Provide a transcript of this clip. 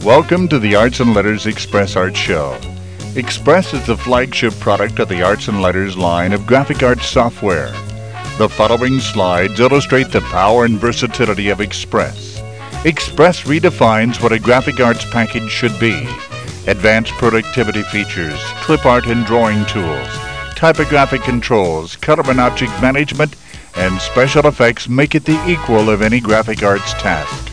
Welcome to the Arts and Letters Express Art Show. Express is the flagship product of the Arts and Letters line of graphic arts software. The following slides illustrate the power and versatility of Express. Express redefines what a graphic arts package should be. Advanced productivity features, clip art and drawing tools, typographic controls, color and object management, and special effects make it the equal of any graphic arts task.